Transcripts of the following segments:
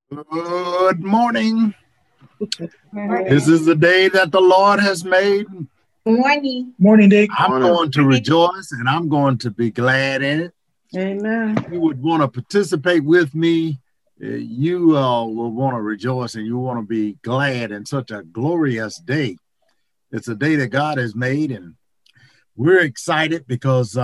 Good morning. This Morning. is the day that the Lord has made. Morning. Morning, Dick. I'm Morning. going to rejoice and I'm going to be glad in it. Amen. If you would want to participate with me, you will want to rejoice and you want to be glad in such a glorious day. It's a day that God has made, and we're excited because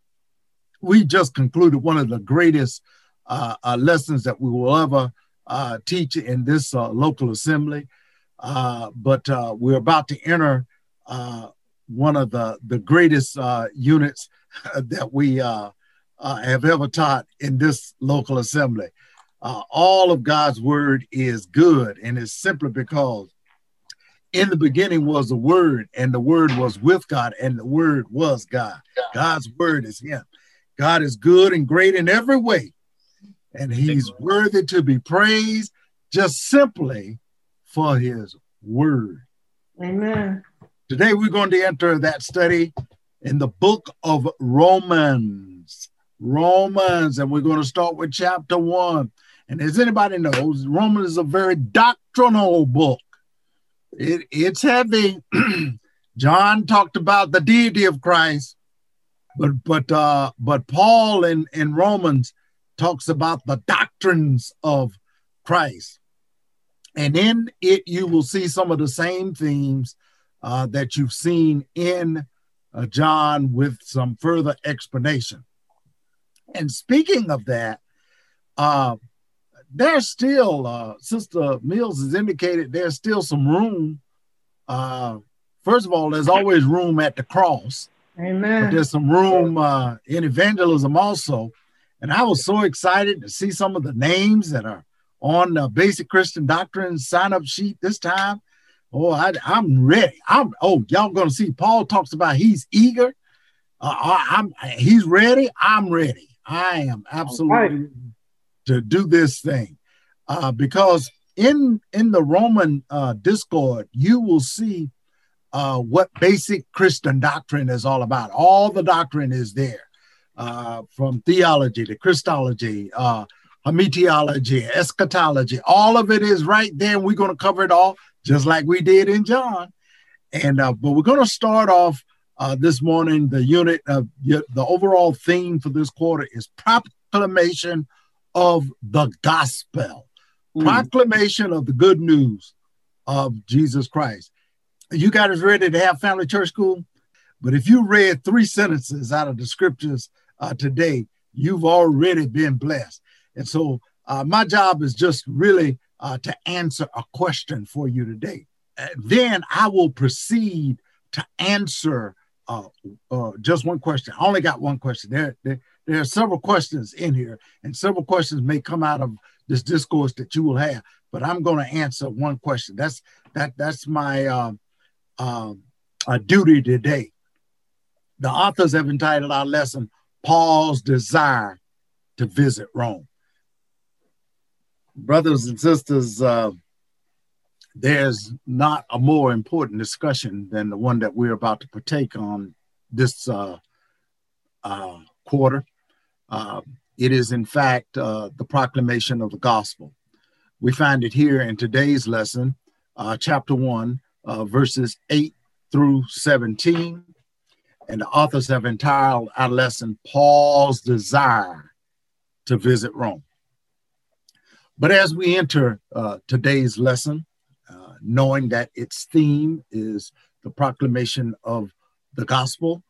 we just concluded one of the greatest lessons that we will ever teach in this local assembly. But we're about to enter one of the greatest units that we have ever taught in this local assembly. All of God's word is good, and it's simply because in the beginning was the word, and the word was with God, and the word was God. God's word is him. God is good and great in every way, and he's worthy to be praised just simply for his word. Amen. Today we're going to enter that study in the book of Romans. And we're going to start with chapter 1. And as anybody knows, Romans is a very doctrinal book. It's heavy. John talked about the deity of Christ, but Paul in Romans talks about the doctrines of Christ. And in it, you will see some of the same themes that you've seen in John with some further explanation. And speaking of that, there's still, Sister Mills has indicated there's still some room. First of all, there's always room at the cross. Amen. But there's some room in evangelism also. And I was so excited to see some of the names that are on the Basic Christian Doctrine sign-up sheet this time. Oh, I'm ready. Y'all going to see Paul talks about he's eager. He's ready. I'm ready. I am absolutely ready to do this thing. Because in the Roman Discord, you will see what basic Christian doctrine is all about. All the doctrine is there, from theology to Christology, hermeneutiology, eschatology. All of it is right there. And we're going to cover it all just like we did in John. And but we're going to start off this morning. The unit of the overall theme for this quarter is proclamation of the gospel, proclamation of the good news of Jesus Christ. You guys ready to have family church school? But if you read 3 sentences out of the scriptures today, you've already been blessed. And so my job is just really to answer a question for you today. Then I will proceed to answer just one question. I only got one question. There are several questions in here, and several questions may come out of this discourse that you will have, but I'm going to answer one question. That's my duty today. The authors have entitled our lesson, Paul's Desire to Visit Rome. Brothers and sisters, there's not a more important discussion than the one that we're about to partake on this quarter. It is, in fact, the proclamation of the gospel. We find it here in today's lesson, chapter 1, verses 8 through 17. And the authors have entitled our lesson, Paul's Desire to Visit Rome. But as we enter today's lesson, knowing that its theme is the proclamation of the gospel,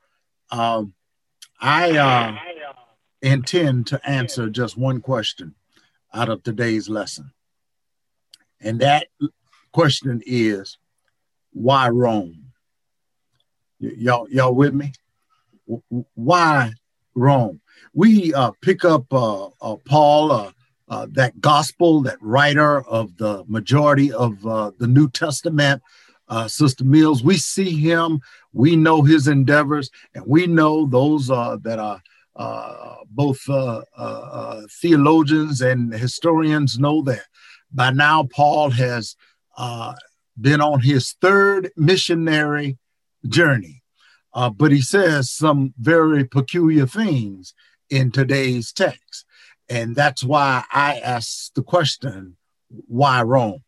I intend to answer just one question out of today's lesson. And that question is, why Rome? Y'all with me? Why Rome? We pick up Paul, that gospel, that writer of the majority of the New Testament, Sister Mills. We see him, we know his endeavors, and we know those that are both theologians and historians know that by now Paul has been on his 3rd missionary journey. But he says some very peculiar things in today's text. And that's why I asked the question, why Rome?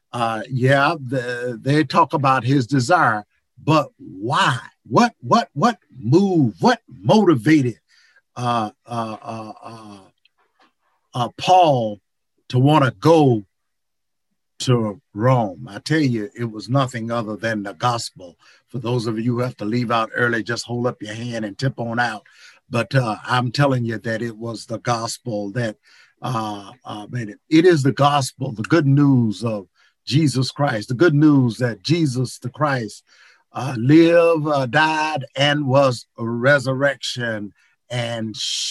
They talk about his desire, but why? What moved? What motivated Paul to want to go to Rome? I tell you, it was nothing other than the gospel. For those of you who have to leave out early, just hold up your hand and tip on out. But I'm telling you that it was the gospel that made it. It is the gospel, the good news of Jesus Christ, the good news that Jesus the Christ lived, died, and was resurrection and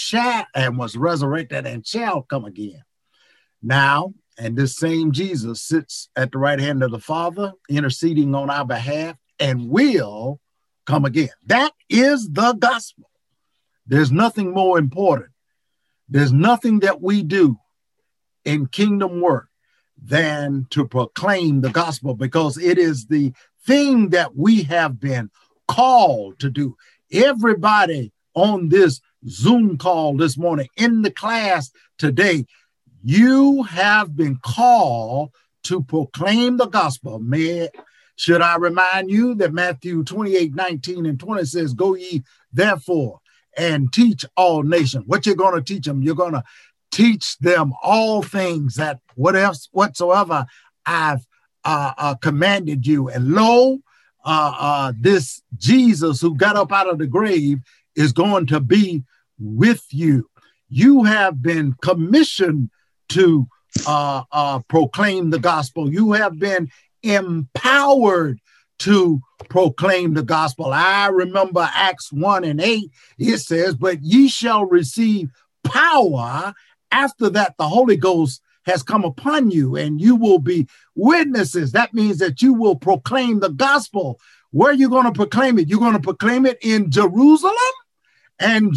was resurrected and shall come again. Now, and this same Jesus sits at the right hand of the Father, interceding on our behalf, and will come again. That is the gospel. There's nothing more important. There's nothing that we do in kingdom work than to proclaim the gospel, because it is the thing that we have been called to do. Everybody on this Zoom call this morning, in the class today, you have been called to proclaim the gospel. Should I remind you that Matthew 28:19-20 says, go ye therefore and teach all nations. What you're going to teach them? You're going to teach them all things that whatsoever I've commanded you. And lo, this Jesus who got up out of the grave is going to be with you. You have been commissioned to proclaim the gospel. You have been empowered to proclaim the gospel. I remember Acts 1:8. It says, but ye shall receive power. After that, the Holy Ghost has come upon you, and you will be witnesses. That means that you will proclaim the gospel. Where are you going to proclaim it? You're going to proclaim it in Jerusalem and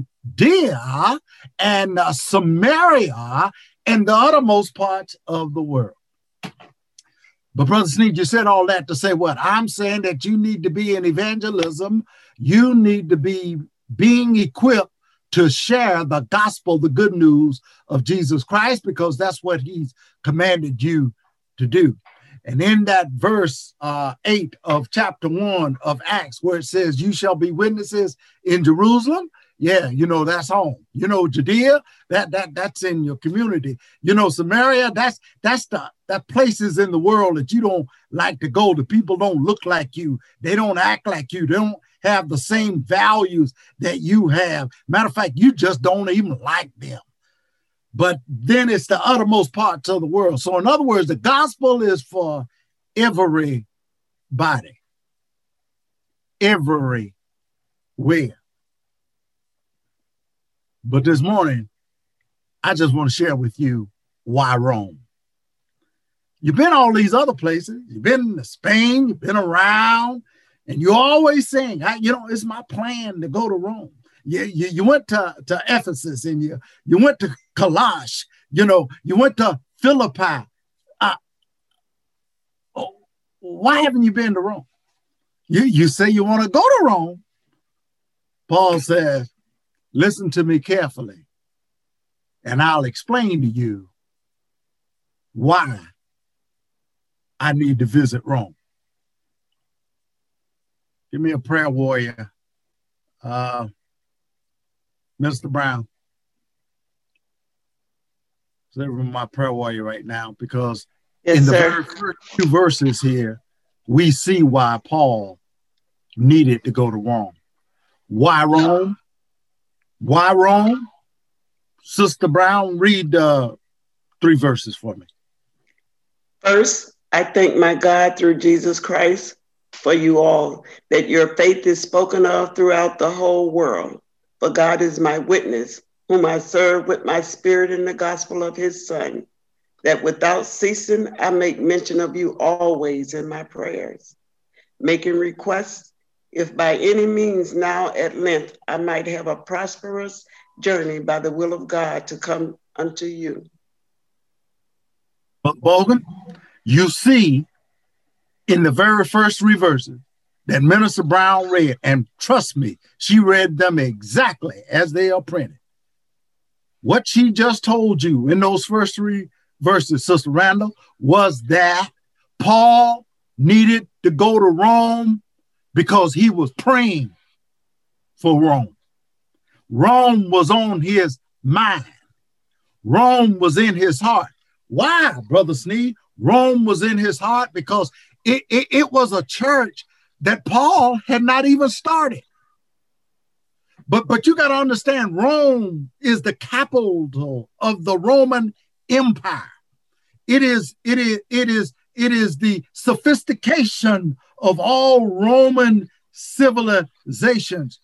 Judea and Samaria and the uttermost parts of the world. But Brother Sneed, you said all that to say what? I'm saying that you need to be in evangelism. You need to be being equipped to share the gospel, the good news of Jesus Christ, because that's what he's commanded you to do. And in that verse 8 of chapter 1 of Acts, where it says, you shall be witnesses in Jerusalem. Yeah, you know, that's home. You know, Judea, that's in your community. You know, Samaria, that's the places in the world that you don't like to go. The people don't look like you. They don't act like you. They don't have the same values that you have. Matter of fact, you just don't even like them. But then it's the uttermost parts of the world. So in other words, the gospel is for everybody, everywhere. But this morning, I just want to share with you why Rome. You've been all these other places. You've been to Spain, you've been around, and you're always saying, it's my plan to go to Rome. You went to Ephesus, and you went to Colossus, you went to Philippi. Why haven't you been to Rome? You say you want to go to Rome. Paul says, listen to me carefully, and I'll explain to you why I need to visit Rome. Give me a prayer warrior, Mr. Brown. They're my prayer warrior right now, because in the very first few verses here, we see why Paul needed to go to Rome. Why Rome? Why Rome? Sister Brown, read 3 verses for me. First, I thank my God through Jesus Christ for you all, that your faith is spoken of throughout the whole world. For God is my witness, whom I serve with my spirit in the gospel of his Son, that without ceasing I make mention of you always in my prayers, making requests, if by any means now at length I might have a prosperous journey by the will of God to come unto you. But Bogan, you see in the very first 3 verses that Minister Brown read, and trust me, she read them exactly as they are printed. What she just told you in those first 3 verses, Sister Randall, was that Paul needed to go to Rome because he was praying for Rome. Rome was on his mind. Rome was in his heart. Why, Brother Sneed? Rome was in his heart because it was a church that Paul had not even started. But you got to understand, Rome is the capital of the Roman Empire. It is the sophistication of all Roman civilizations.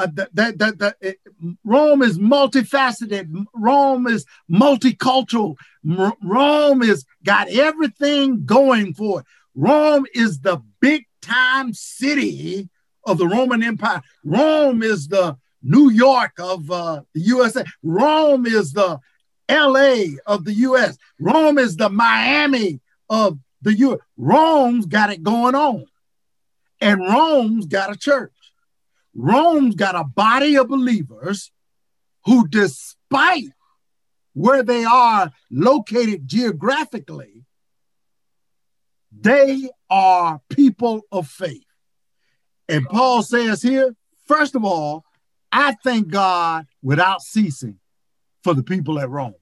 Rome is multifaceted. Rome is multicultural. Rome is got everything going for it. Rome is the big time city of the Roman Empire. Rome is the New York of the USA. Rome is the LA of the US. Rome is the Miami of the US. Rome's got it going on. And Rome's got a church. Rome's got a body of believers who, despite where they are located geographically, they are people of faith. And Paul says here, first of all, I thank God without ceasing for the people at Rome.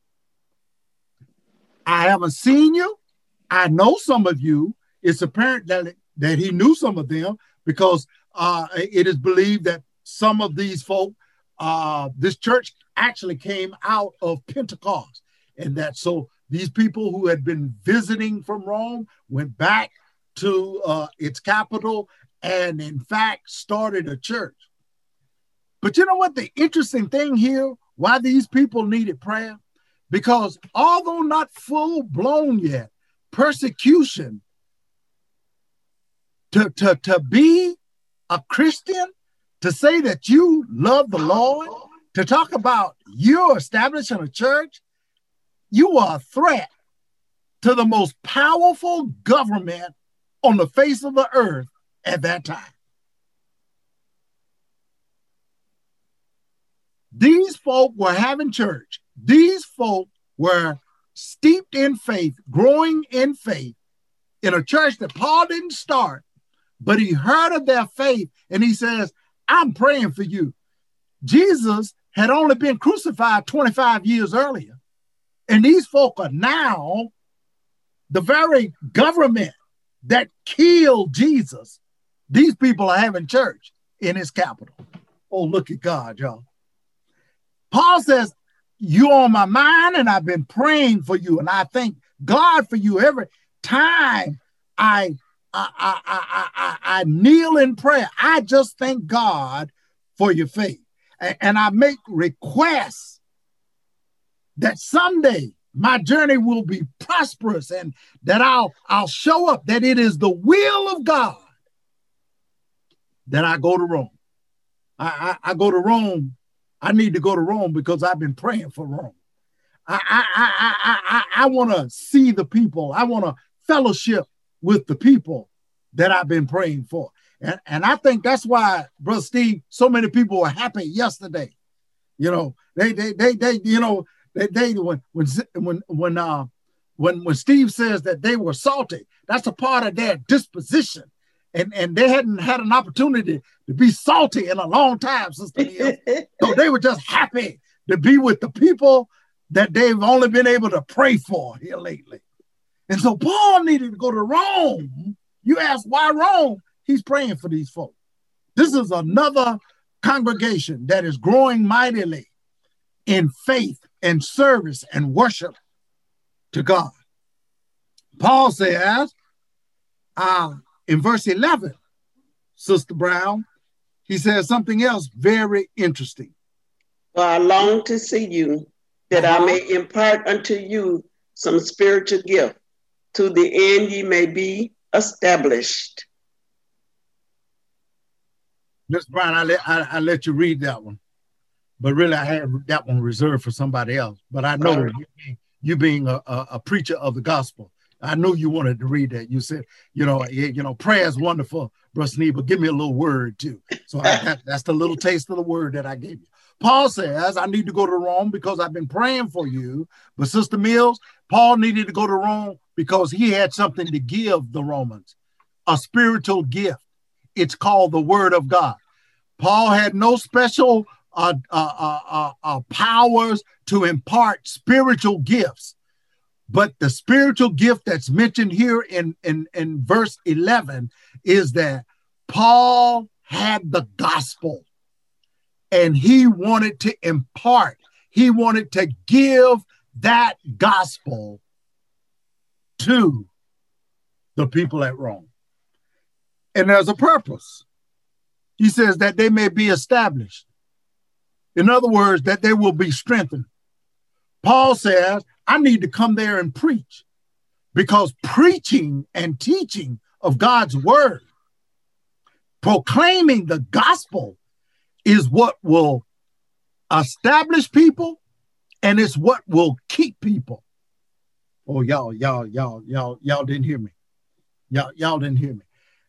I haven't seen you. I know some of you. It's apparent that he knew some of them because it is believed that some of these folk, this church actually came out of Pentecost. And that so these people who had been visiting from Rome went back to its capital and in fact started a church. But you know what the interesting thing here, why these people needed prayer? Because although not full blown yet, persecution to be a Christian, to say that you love the Lord, to talk about you establishing a church, you are a threat to the most powerful government on the face of the earth at that time. These folk were having church. These folk were steeped in faith, growing in faith in a church that Paul didn't start, but he heard of their faith and he says, I'm praying for you. Jesus had only been crucified 25 years earlier. And these folk are now the very government that killed Jesus. These people are having church in his capital. Oh, look at God, y'all. Paul says, you're on my mind and I've been praying for you. And I thank God for you every time I kneel in prayer. I just thank God for your faith. And I make requests that someday my journey will be prosperous and that I'll show up, that it is the will of God that I go to Rome. I go to Rome. I need to go to Rome because I've been praying for Rome. I want to see the people. I want to fellowship with the people that I've been praying for. And I think that's why, Brother Steve, so many people were happy yesterday. You know, when Steve says that they were salty, that's a part of their disposition. And they hadn't had an opportunity to be salty in a long time, Sister Neil. So they were just happy to be with the people that they've only been able to pray for here lately. And so Paul needed to go to Rome. You ask why Rome? He's praying for these folks. This is another congregation that is growing mightily in faith and service and worship to God. Paul says, in verse 11, Sister Brown, he says something else very interesting. For I long to see you, that I may impart unto you some spiritual gift, to the end ye may be established. Miss Brown, I let you read that one, but really I had that one reserved for somebody else. But I know you being a preacher of the gospel, I knew you wanted to read that. You said, prayer is wonderful, Brother Sneed, but give me a little word too. So that's the little taste of the word that I gave you. Paul says, I need to go to Rome because I've been praying for you. But Sister Mills, Paul needed to go to Rome because he had something to give the Romans, a spiritual gift. It's called the Word of God. Paul had no special powers to impart spiritual gifts. But the spiritual gift that's mentioned here in verse 11 is that Paul had the gospel and he wanted to impart, he wanted to give that gospel to the people at Rome. And there's a purpose. He says that they may be established. In other words, that they will be strengthened. Paul says, I need to come there and preach, because preaching and teaching of God's word, proclaiming the gospel, is what will establish people, and it's what will keep people. Oh, y'all didn't hear me. Y'all didn't hear me.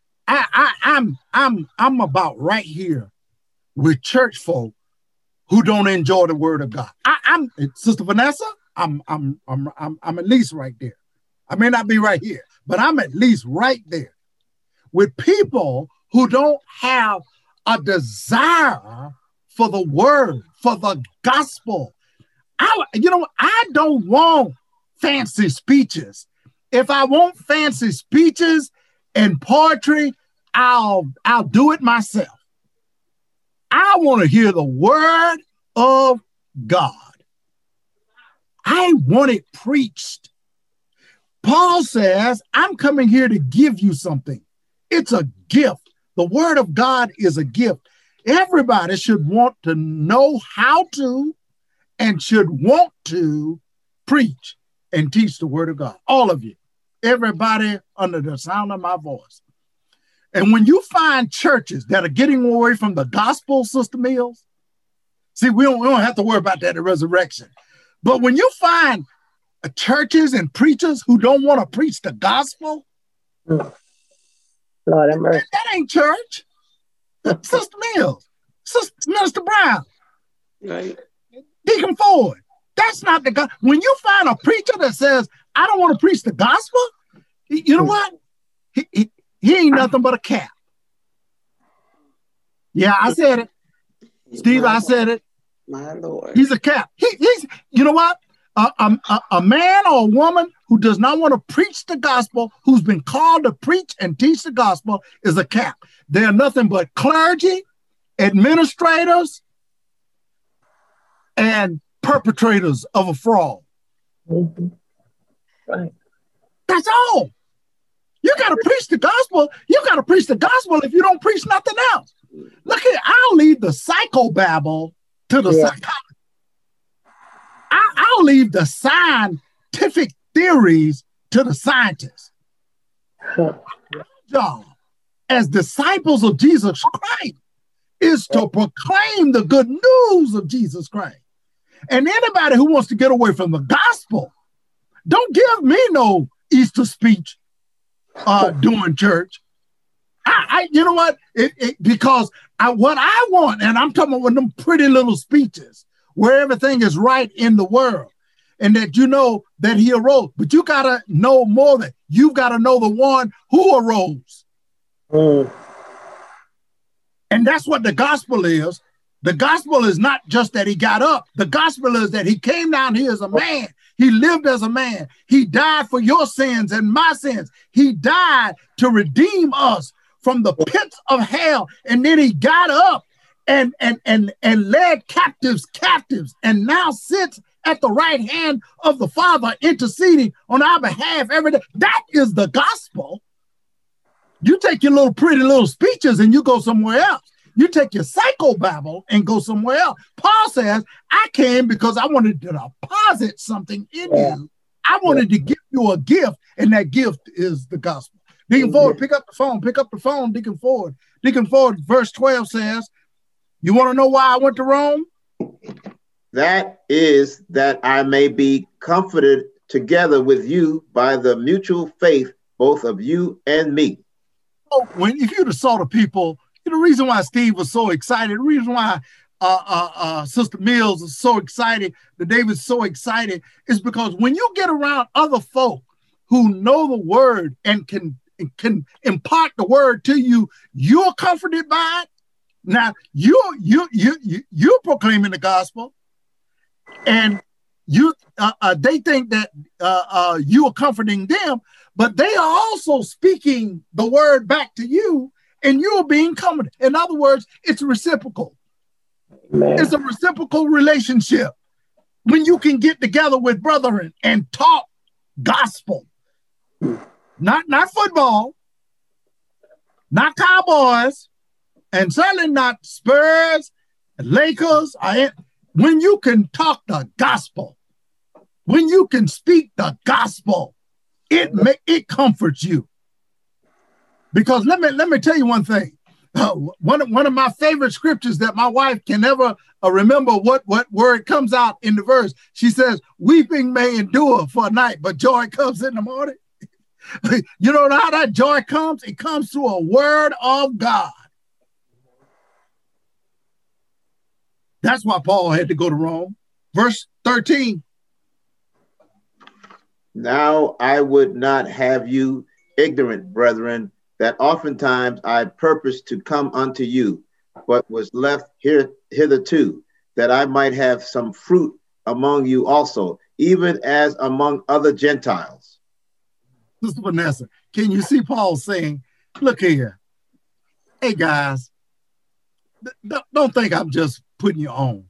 I'm about right here with church folk who don't enjoy the word of God. I'm Sister Vanessa. I'm at least right there. I may not be right here, but I'm at least right there with people who don't have a desire for the word, for the gospel. I don't want fancy speeches. If I want fancy speeches and poetry, I'll do it myself. I want to hear the word of God. I want it preached. Paul says, I'm coming here to give you something. It's a gift. The word of God is a gift. Everybody should want to know how to and should want to preach and teach the word of God. All of you, everybody under the sound of my voice. And when you find churches that are getting away from the gospel, Sister Mills, see, we don't have to worry about that at resurrection. But when you find churches and preachers who don't want to preach the gospel, Lord have mercy. That ain't church. Sister Mills, Sister Minister Brown, Right. Deacon Ford, that's not the gospel. When you find a preacher that says, I don't want to preach the gospel, you know what? He ain't nothing but a cap. Yeah, I said it. Steve, I said it. My Lord. He's a cap. He's, you know what? A man or a woman who does not want to preach the gospel, who's been called to preach and teach the gospel, is a cap. They're nothing but clergy, administrators, and perpetrators of a fraud. Mm-hmm. Right. That's all. You got to preach the gospel. You got to preach the gospel if you don't preach nothing else. Look here, I'll leave the psychobabble to the psychology. I'll leave the scientific theories to the scientists. Our job as disciples of Jesus Christ is to proclaim the good news of Jesus Christ. And anybody who wants to get away from the gospel, don't give me no Easter speech during church. You know what? Because what I want, and I'm talking about them pretty little speeches where everything is right in the world, and that you know that he arose. But you got to know more than, you've got to know the one who arose. Mm. And that's what the gospel is. The gospel is not just that he got up. The gospel is that he came down here as a man. He lived as a man. He died for your sins and my sins. He died to redeem us from the pits of hell. And then he got up and led captives, and now sits at the right hand of the Father, interceding on our behalf every day. That is the gospel. You take your little pretty little speeches and you go somewhere else. You take your psychobabble and go somewhere else. Paul says, I came because I wanted to deposit something in you. I wanted to give you a gift, and that gift is the gospel. Deacon Ford, pick up the phone, Deacon Ford. Deacon Ford, verse 12 says, you want to know why I went to Rome? That is that I may be comforted together with you by the mutual faith, both of you and me. If you'd have saw the people, the reason why Steve was so excited, the reason why Sister Mills is so excited, that David's so excited, is because when you get around other folk who know the word and can impart the word to you, you're comforted by it. Now you're proclaiming the gospel, and they think that you are comforting them, but they are also speaking the word back to you, and you're being comforted. In other words, it's reciprocal. Amen. It's a reciprocal relationship when you can get together with brethren and talk gospel, not football, not Cowboys, and certainly not Spurs, Lakers. When you can talk the gospel, when you can speak the gospel, it comforts you. Because let me tell you one thing. One of my favorite scriptures that my wife can never remember what word comes out in the verse. She says, "Weeping may endure for a night, but joy comes in the morning." You know how that joy comes? It comes through a word of God. That's why Paul had to go to Rome. Verse 13. Now I would not have you ignorant, brethren, that oftentimes I purposed to come unto you, but was left hitherto, that I might have some fruit among you also, even as among other Gentiles. Sister Vanessa, can you see Paul saying, look here, hey guys, don't think I'm just putting you on.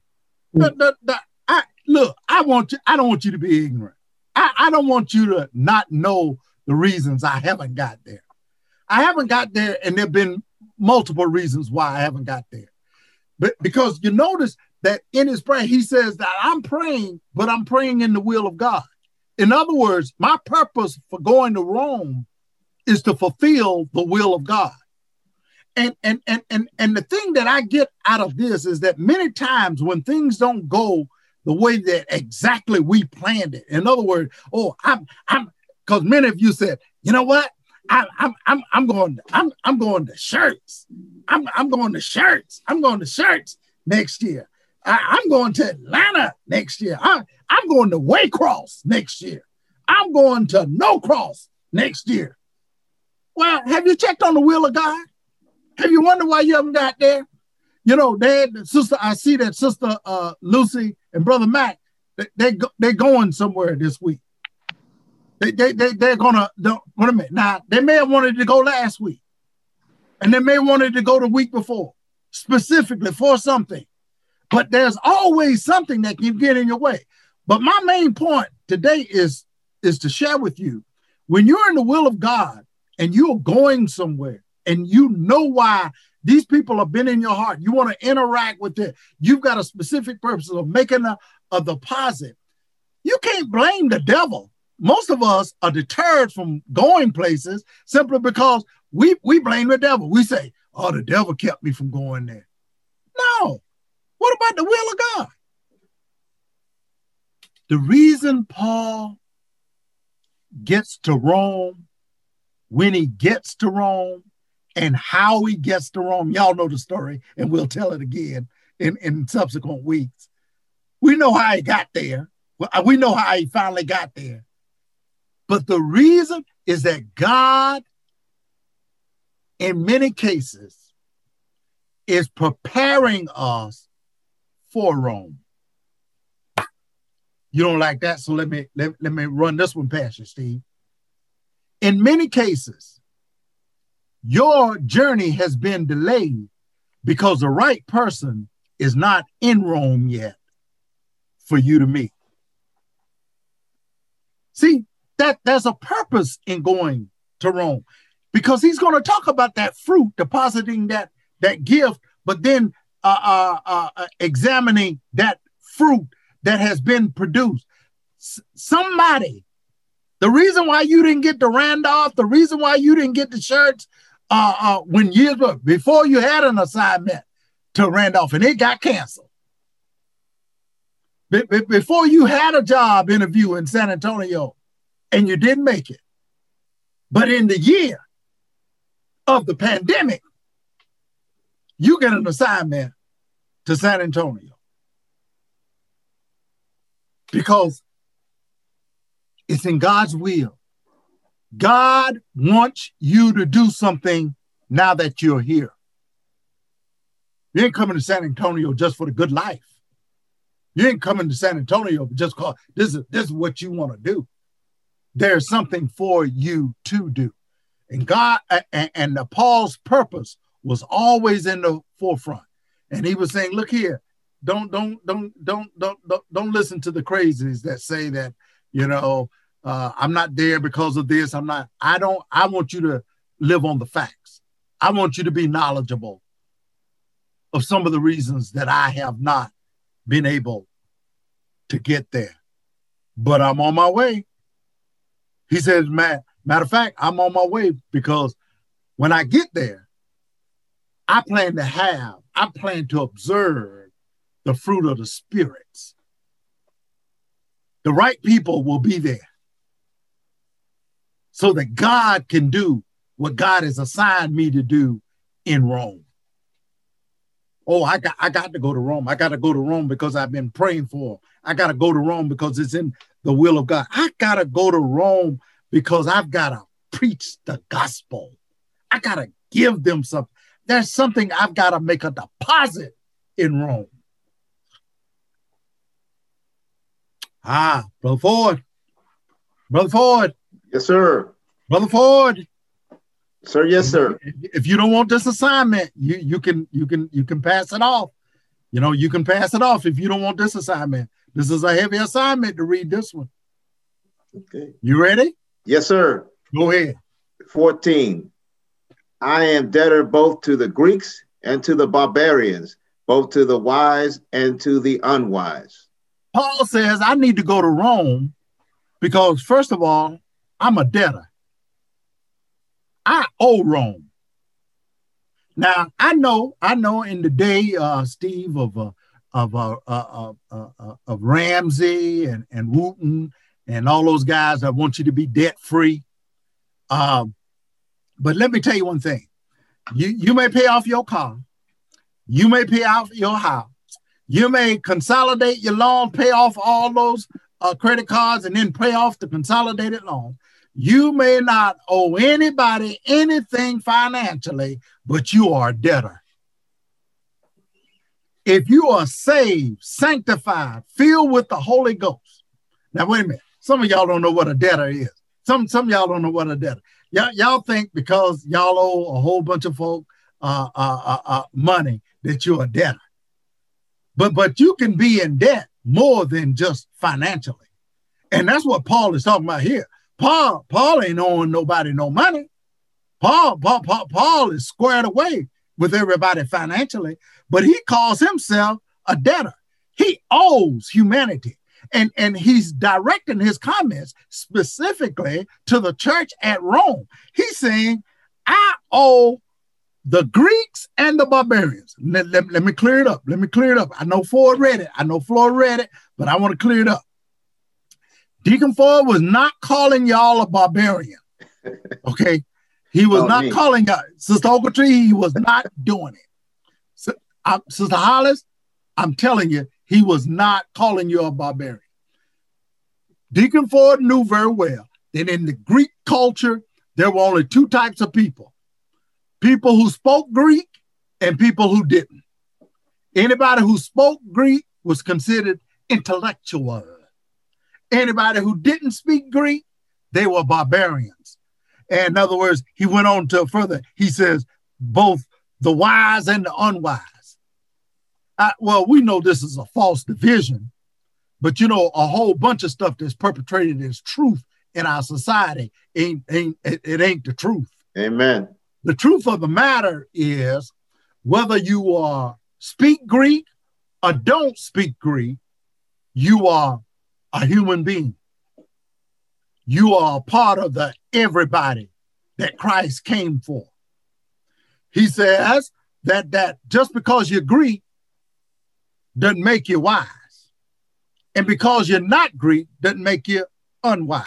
I don't want you to be ignorant. I don't want you to not know the reasons I haven't got there. I haven't got there, and there have been multiple reasons why I haven't got there. But because you notice that in his prayer, he says that I'm praying, but I'm praying in the will of God. In other words, my purpose for going to Rome is to fulfill the will of God. And the thing that I get out of this is that many times when things don't go the way that exactly we planned it. In other words, because many of you said, you know what? I'm going to Shirts. I'm going to Shirts. I'm going to Shirts next year. I'm going to Atlanta next year. I'm going to Waycross next year. I'm going to No Cross next year. Well, have you checked on the will of God? Have you wondered why you haven't got there? You know, I see that Sister Lucy and Brother Mac, they're going somewhere this week. They're gonna, wait a minute. Now, they may have wanted to go last week, and they may have wanted to go the week before, specifically for something. But there's always something that can get in your way. But my main point today is to share with you, when you're in the will of God and you're going somewhere and you know why these people have been in your heart, you want to interact with it, you've got a specific purpose of making a deposit. You can't blame the devil. Most of us are deterred from going places simply because we blame the devil. We say, oh, the devil kept me from going there. No. What about the will of God? The reason Paul gets to Rome, when he gets to Rome, and how he gets to Rome, y'all know the story, and we'll tell it again in subsequent weeks. We know how he got there. We know how he finally got there. But the reason is that God, in many cases, is preparing us for Rome. You don't like that, so let me run this one past you, Steve. In many cases, your journey has been delayed because the right person is not in Rome yet for you to meet. See, there's a purpose in going to Rome, because he's going to talk about that fruit, depositing that gift, but then examining that fruit that has been produced. Somebody, the reason why you didn't get to Randolph, the reason why you didn't get the Shirts when years before you had an assignment to Randolph and it got canceled. Before you had a job interview in San Antonio and you didn't make it. But in the year of the pandemic, you get an assignment to San Antonio because it's in God's will. God wants you to do something now that you're here. You ain't coming to San Antonio just for the good life. You ain't coming to San Antonio just because this is what you want to do. There's something for you to do. And God and Paul's purpose was always in the forefront. And he was saying, look here, don't listen to the crazies that say that, I'm not there because of this. I want you to live on the facts. I want you to be knowledgeable of some of the reasons that I have not been able to get there. But I'm on my way. He says, matter of fact, I'm on my way because when I get there, I plan to observe the fruit of the spirits. The right people will be there so that God can do what God has assigned me to do in Rome. Oh, I got to go to Rome. I got to go to Rome because I've been praying for them. I got to go to Rome because it's in the will of God. I got to go to Rome because I've got to preach the gospel. I got to give them something. There's something I've got to make a deposit in Rome. Brother Ford. Brother Ford. Yes, sir. Brother Ford. Sir, yes, sir. If you don't want this assignment, you can pass it off. You can pass it off if you don't want this assignment. This is a heavy assignment to read this one. Okay. You ready? Yes, sir. Go ahead. 14. I am debtor both to the Greeks and to the barbarians, both to the wise and to the unwise. Paul says, I need to go to Rome because, first of all, I'm a debtor. I owe Rome. Now, I know in the day, Steve, of Ramsey and Wooten and all those guys that want you to be debt-free. But let me tell you one thing. You may pay off your car. You may pay off your house. You may consolidate your loan, pay off all those credit cards, and then pay off the consolidated loan. You may not owe anybody anything financially, but you are a debtor. If you are saved, sanctified, filled with the Holy Ghost. Now, wait a minute. Some of y'all don't know what a debtor is. Some of y'all don't know what a debtor. Y'all think because y'all owe a whole bunch of folk money that you're a debtor. But you can be in debt more than just financially. And that's what Paul is talking about here. Paul ain't owing nobody no money. Paul is squared away with everybody financially, but he calls himself a debtor. He owes humanity. And he's directing his comments specifically to the church at Rome. He's saying, I owe the Greeks and the barbarians. Let me clear it up. I know Ford read it, but I want to clear it up. Deacon Ford was not calling y'all a barbarian. Okay? He was not calling y'all. Sister Ogletree, he was not doing it. Sister Hollis, I'm telling you, he was not calling you a barbarian. Deacon Ford knew very well that in the Greek culture, there were only two types of people. People who spoke Greek and people who didn't. Anybody who spoke Greek was considered intellectual. Anybody who didn't speak Greek, they were barbarians. And in other words, he went on to further. He says, both the wise and the unwise. Well, we know this is a false division, but a whole bunch of stuff that's perpetrated as truth in our society ain't the truth. Amen. The truth of the matter is whether you speak Greek or don't speak Greek, you are a human being. You are a part of the everybody that Christ came for. He says that just because you're Greek doesn't make you wise. And because you're not Greek doesn't make you unwise.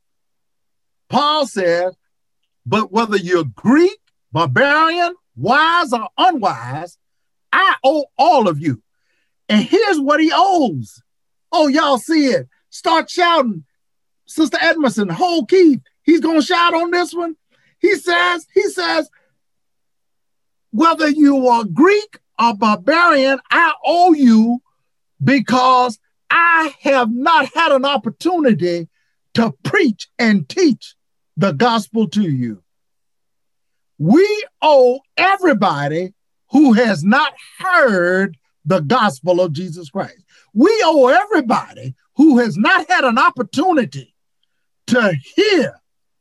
Paul says, but whether you're Greek, barbarian, wise or unwise, I owe all of you. And here's what he owes. Oh, y'all see it. Start shouting. Sister Edmondson, whole Keith, he's going to shout on this one. He says, whether you are Greek or barbarian, I owe you because I have not had an opportunity to preach and teach the gospel to you. We owe everybody who has not heard the gospel of Jesus Christ. We owe everybody who has not had an opportunity to hear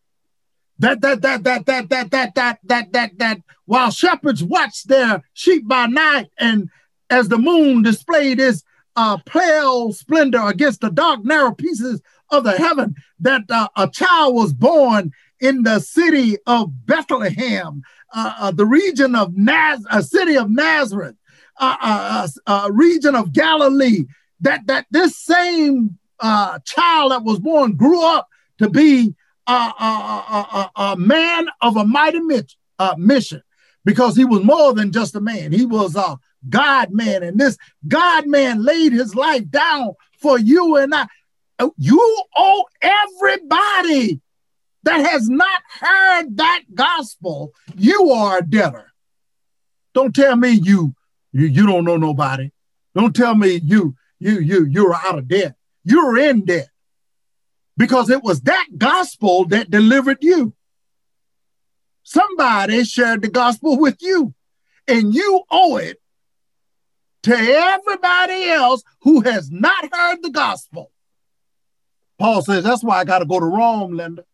that while shepherds watch their sheep by night, and as the moon displayed its pale splendor against the dark, narrow pieces of the heaven, that a child was born in the city of Bethlehem, the region of city of Nazareth, region of Galilee, that this same child that was born grew up to be a man of a mighty mission, because he was more than just a man. He was a God man, and this God man laid his life down for you and I. You owe everybody that has not heard that gospel. You are a debtor. Don't tell me you don't know nobody. Don't tell me you're out of debt. You're in debt, because it was that gospel that delivered you. Somebody shared the gospel with you, and you owe it to everybody else who has not heard the gospel. Paul says, that's why I got to go to Rome, Linda.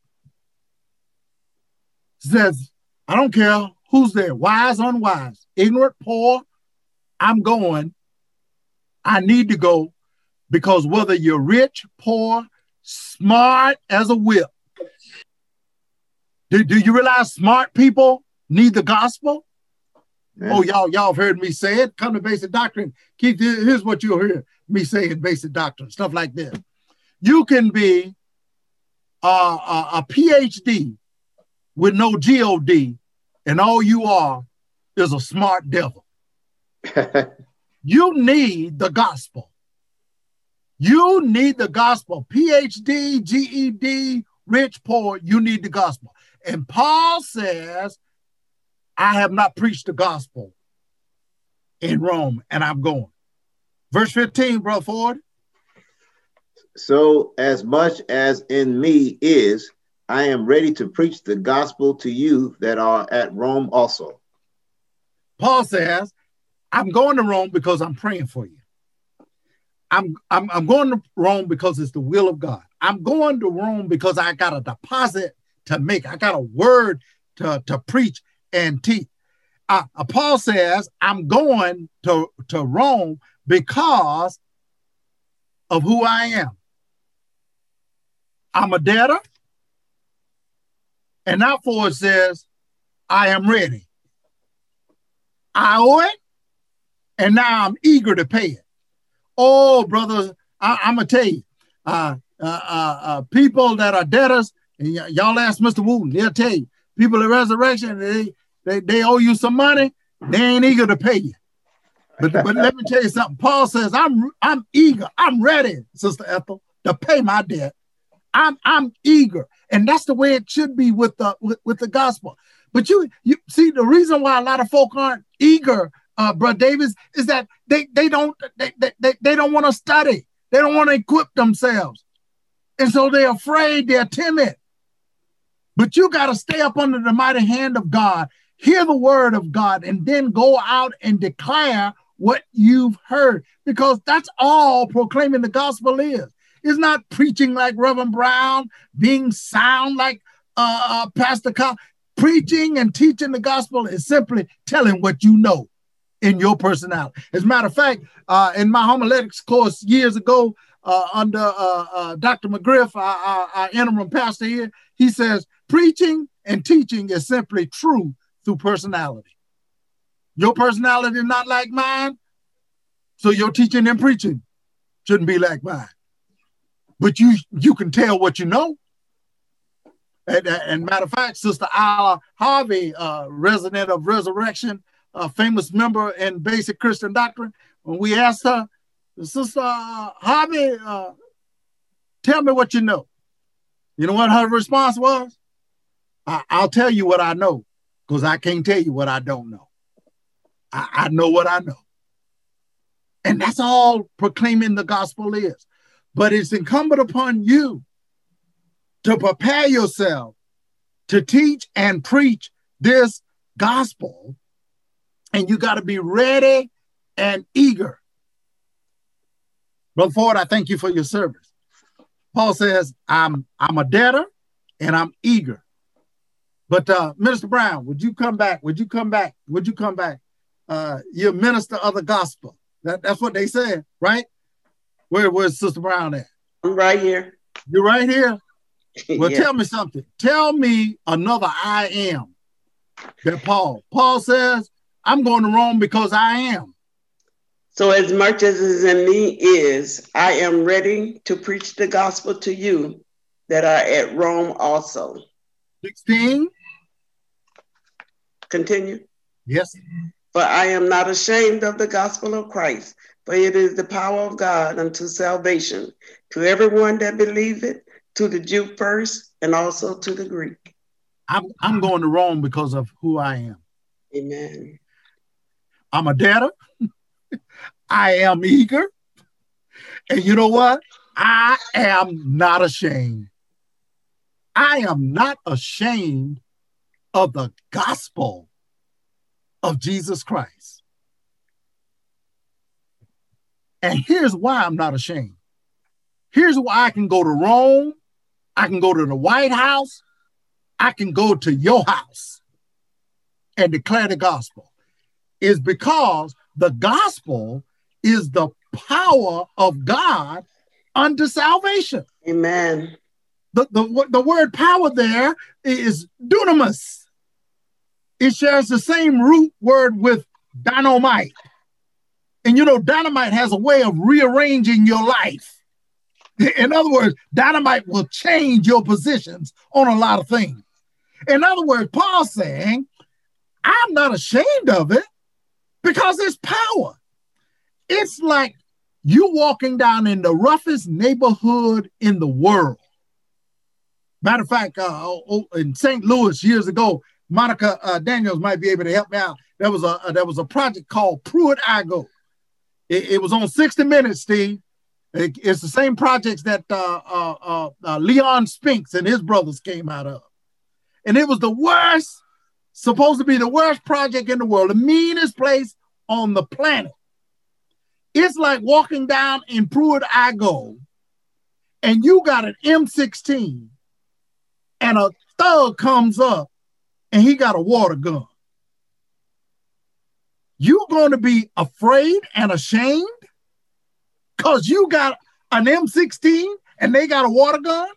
He says, I don't care who's there, wise, unwise, ignorant, poor, I'm going. I need to go, because whether you're rich, poor, smart as a whip, do you realize smart people need the gospel? Yeah. Oh, y'all have heard me say it. Come to Basic Doctrine. Keith, here's what you'll hear me say in Basic Doctrine, stuff like this. You can be a PhD with no GOD, and all you are is a smart devil. You need the gospel. You need the gospel. PhD, GED, rich, poor, you need the gospel. And Paul says, I have not preached the gospel in Rome, and I'm going. Verse 15, Brother Ford. So as much as in me is, I am ready to preach the gospel to you that are at Rome also. Paul says, I'm going to Rome because I'm praying for you. I'm going to Rome because it's the will of God. I'm going to Rome because I got a deposit to make. I got a word to preach and teach. Paul says, I'm going to Rome because of who I am. I'm a debtor. And now Ford says, I am ready. I owe it, and now I'm eager to pay it. Oh, brothers, I'm going to tell you, people that are debtors, and y'all ask Mr. Wooten, he'll tell you, people at Resurrection, they owe you some money, they ain't eager to pay you. But let me tell you something. Paul says, I'm eager, I'm ready, Sister Ethel, to pay my debt. I'm eager. And that's the way it should be with the gospel. But you see, the reason why a lot of folk aren't eager, Brother Davis, is that they don't want to study. They don't want to equip themselves. And so they're afraid, they're timid. But you got to stay up under the mighty hand of God, hear the word of God, and then go out and declare what you've heard, because that's all proclaiming the gospel is. It's not preaching like Reverend Brown, being sound like Pastor Carl. Preaching and teaching the gospel is simply telling what you know in your personality. As a matter of fact, in my homiletics course years ago, under Dr. McGriff, our interim pastor here, he says, preaching and teaching is simply true through personality. Your personality is not like mine, so your teaching and preaching shouldn't be like mine. But you can tell what you know. And matter of fact, Sister Isla Harvey, resident of Resurrection, a famous member in Basic Christian Doctrine, when we asked her, Sister Harvey, tell me what you know. You know what her response was? I'll tell you what I know, because I can't tell you what I don't know. I know what I know. And that's all proclaiming the gospel is. But it's incumbent upon you to prepare yourself to teach and preach this gospel. And you got to be ready and eager. Brother Ford, I thank you for your service. Paul says, I'm a debtor and I'm eager. But Minister Brown, would you come back? Would you come back? Would you come back? You're minister of the gospel. That's what they said, right? Where's Sister Brown at? I'm right here. You're right here? Well, Yeah. Tell me something. Tell me another I am that Paul says, I'm going to Rome because I am. So as much as is in me is, I am ready to preach the gospel to you that are at Rome also. 16. Continue. Yes. For I am not ashamed of the gospel of Christ, for it is the power of God unto salvation to everyone that believeth, to the Jew first, and also to the Greek. I'm going to Rome because of who I am. Amen. I'm a debtor. I am eager. And you know what? I am not ashamed. I am not ashamed of the gospel of Jesus Christ. And here's why I'm not ashamed. Here's why I can go to Rome. I can go to the White House. I can go to your house and declare the gospel. Is because the gospel is the power of God unto salvation. Amen. The word power there is dunamis. It shares the same root word with dynamite. And you know, dynamite has a way of rearranging your life. In other words, dynamite will change your positions on a lot of things. In other words, Paul's saying, I'm not ashamed of it because it's power. It's like you walking down in the roughest neighborhood in the world. Matter of fact, in St. Louis years ago, Monica Daniels might be able to help me out. There was a project called Pruitt-Igoe. It was on 60 Minutes, Steve. It's the same projects that Leon Spinks and his brothers came out of. And it was the worst, supposed to be the worst project in the world, the meanest place on the planet. It's like walking down in Pruitt-Igoe and you got an M16 and a thug comes up and he got a water gun. You going to be afraid and ashamed because you got an M16 and they got a water gun?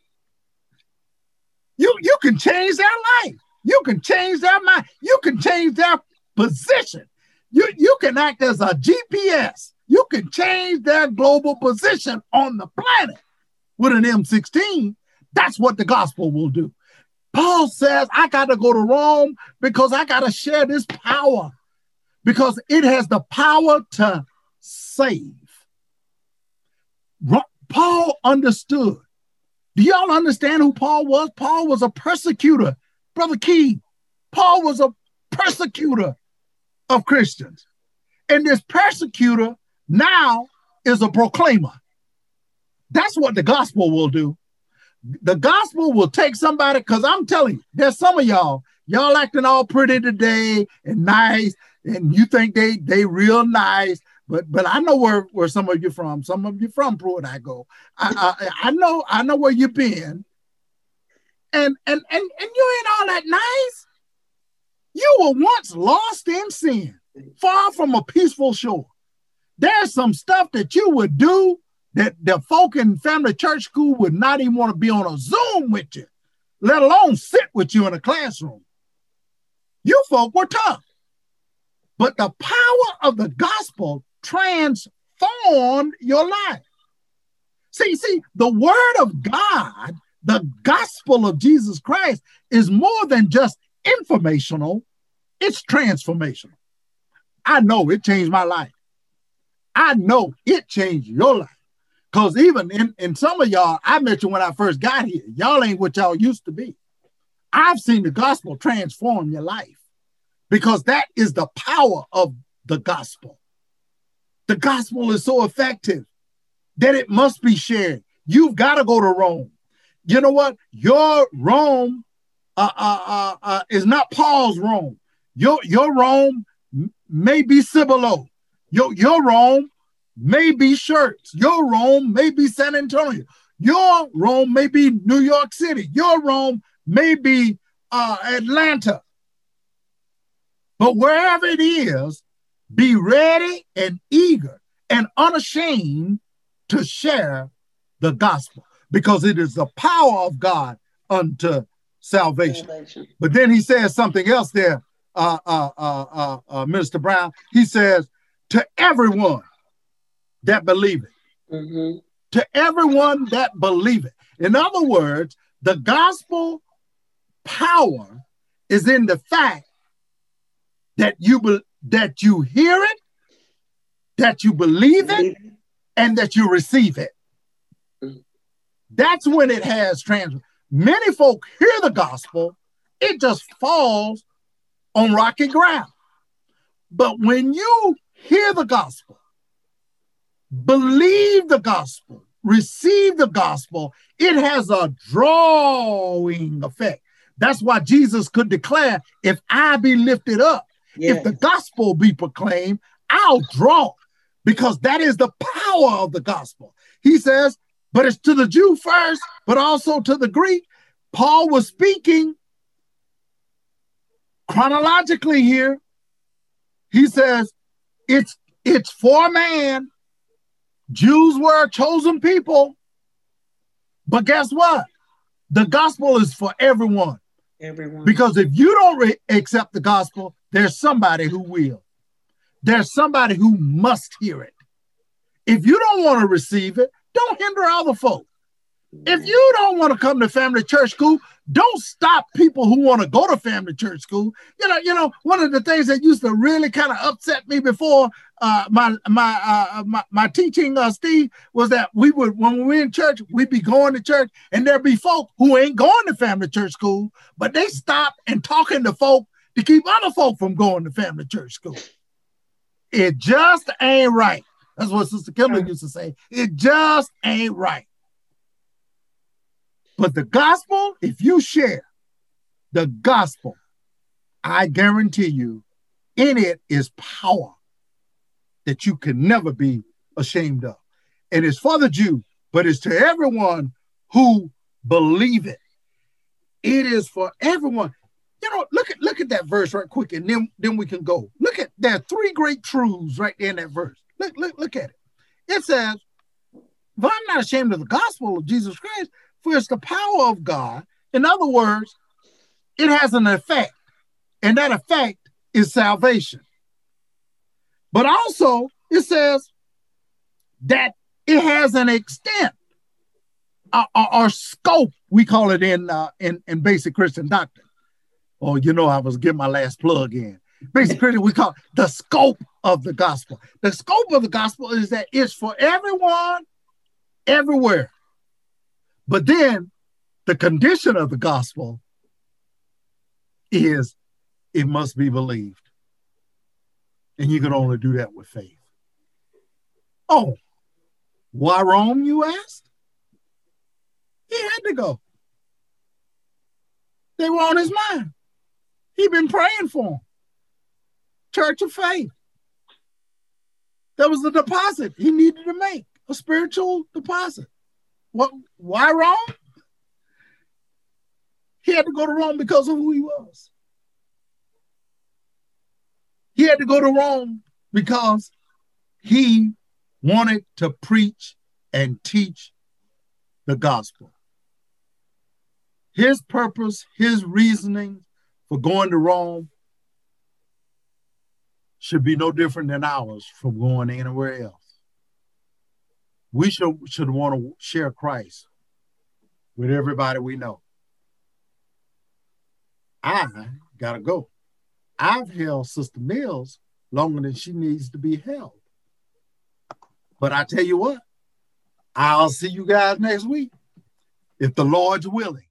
You can change their life. You can change their mind. You can change their position. You can act as a GPS. You can change their global position on the planet with an M16. That's what the gospel will do. Paul says, I got to go to Rome because I got to share this power because it has the power to save. Paul understood. Do y'all understand who Paul was? Paul was a persecutor. Brother Key, Paul was a persecutor of Christians. And this persecutor now is a proclaimer. That's what the gospel will do. The gospel will take somebody, because I'm telling you, there's some of y'all acting all pretty today and nice, and you think they real nice, but I know where some of you from. Some of you from Pruitt-Igoe. I know where you've been. And you ain't all that nice. You were once lost in sin, far from a peaceful shore. There's some stuff that you would do that the folk in Family Church School would not even want to be on a Zoom with you, let alone sit with you in a classroom. You folk were tough. But the power of the gospel transformed your life. See, the word of God, the gospel of Jesus Christ, is more than just informational, it's transformational. I know it changed my life. I know it changed your life. Because even in some of y'all, I met you when I first got here. Y'all ain't what y'all used to be. I've seen the gospel transform your life because that is the power of the gospel. The gospel is so effective that it must be shared. You've got to go to Rome. You know what? Your Rome is not Paul's Rome. Your Rome may be Cibolo. Your Rome may be Shirts. Your Rome may be San Antonio. Your Rome may be New York City. Your Rome may be Atlanta. But wherever it is, be ready and eager and unashamed to share the gospel, because it is the power of God unto salvation. But then he says something else there, Minister Brown. He says, to everyone that believe it. Mm-hmm. To everyone that believe it. In other words, the gospel power is in the fact that you hear it, that you believe it, and that you receive it. That's when it has transfer. Many folk hear the gospel, it just falls on rocky ground. But when you hear the gospel, believe the gospel, receive the gospel, it has a drawing effect. That's why Jesus could declare, if I be lifted up, if the gospel be proclaimed, I'll draw, because that is the power of the gospel. He says, but it's to the Jew first, but also to the Greek. Paul was speaking chronologically here. He says, it's for man. Jews were a chosen people. But guess what? The gospel is for everyone. Everyone. Because if you don't accept the gospel, there's somebody who will. There's somebody who must hear it. If you don't want to receive it, don't hinder other folk. If you don't want to come to family church school, don't stop people who want to go to family church school. You know, one of the things that used to really kind of upset me before my teaching, Steve, was that when we were in church, we'd be going to church, and there'd be folk who ain't going to family church school, but they stop and talking to folk to keep other folk from going to family church school. It just ain't right. That's what Sister Kimberly used to say. It just ain't right. But the gospel, if you share the gospel, I guarantee you, in it is power that you can never be ashamed of. And it's for the Jew, but it's to everyone who believe it. It is for everyone. You know, look at that verse right quick, and then we can go. There are three great truths right there in that verse. Look at it. It says, but I'm not ashamed of the gospel of Jesus Christ, for it's the power of God. In other words, it has an effect, and that effect is salvation. But also, it says that it has an extent or scope, we call it in basic Christian doctrine. Oh, you know, I was getting my last plug in. Basic Christian, we call it the scope of the gospel. The scope of the gospel is that it's for everyone, everywhere. But then the condition of the gospel is it must be believed. And you can only do that with faith. Oh, why Rome, you asked? He had to go. They were on his mind. He'd been praying for them. Church of faith. There was a deposit he needed to make, a spiritual deposit. What? Why Rome? He had to go to Rome because of who he was. He had to go to Rome because he wanted to preach and teach the gospel. His purpose, his reasoning for going to Rome should be no different than ours from going anywhere else. We should want to share Christ with everybody we know. I gotta go. I've held Sister Mills longer than she needs to be held. But I tell you what, I'll see you guys next week if the Lord's willing.